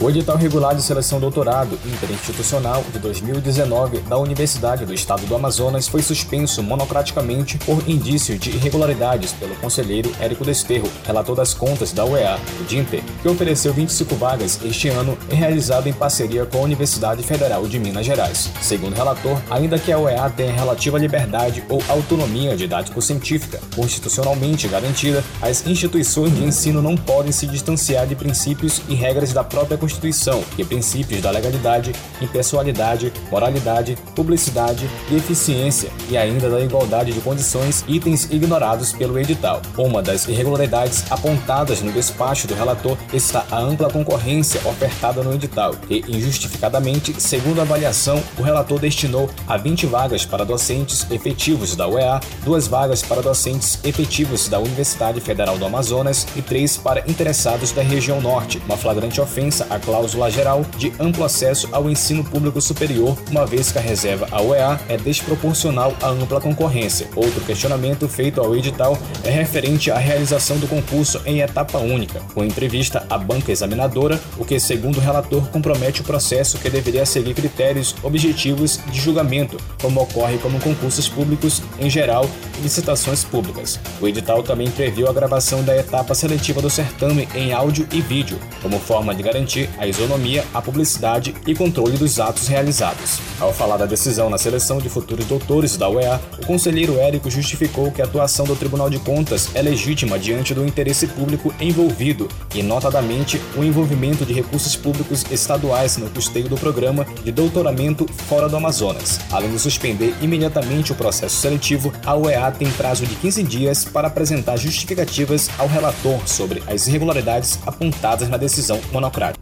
O edital regular de seleção doutorado interinstitucional de 2019 da Universidade do Estado do Amazonas foi suspenso monocraticamente por indício de irregularidades pelo conselheiro Érico Desterro, relator das contas da UEA, o DINTER, que ofereceu 25 vagas este ano e realizado em parceria com a Universidade Federal de Minas Gerais. Segundo o relator, ainda que a UEA tenha relativa liberdade ou autonomia didático-científica constitucionalmente garantida, as instituições de ensino não podem se distanciar de princípios e regras da própria Constituição e princípios da legalidade, impessoalidade, moralidade, publicidade e eficiência e ainda da igualdade de condições, itens ignorados pelo edital. Uma das irregularidades apontadas no despacho do relator está a ampla concorrência ofertada no edital, que, injustificadamente, segundo a avaliação, o relator destinou a 20 vagas para docentes efetivos da UEA, 2 vagas para docentes efetivos da Universidade Federal do Amazonas e 3 para interessados da região norte, uma flagrante ofensa à cláusula geral de amplo acesso ao ensino público superior, uma vez que a reserva à UEA é desproporcional à ampla concorrência. Outro questionamento feito ao edital é referente à realização do concurso em etapa única, com entrevista à banca examinadora, o que, segundo o relator, compromete o processo que deveria seguir critérios objetivos de julgamento, como ocorre com concursos públicos em geral e licitações públicas. O edital também previu a gravação da etapa seletiva do certame em áudio e vídeo, como forma de garantir a isonomia, a publicidade e controle dos atos realizados. Ao falar da decisão na seleção de futuros doutores da UEA, o conselheiro Érico justificou que a atuação do Tribunal de Contas é legítima diante do interesse público envolvido e, notadamente, o envolvimento de recursos públicos estaduais no custeio do programa de doutoramento fora do Amazonas. Além de suspender imediatamente o processo seletivo, a UEA tem prazo de 15 dias para apresentar justificativas ao relator sobre as irregularidades apontadas na decisão monocrática.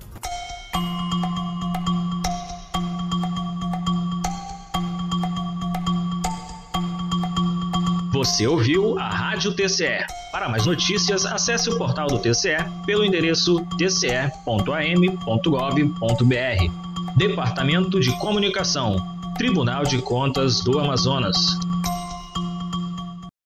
Você ouviu a Rádio TCE. Para mais notícias, acesse o portal do TCE pelo endereço tce.am.gov.br. Departamento de Comunicação, Tribunal de Contas do Amazonas.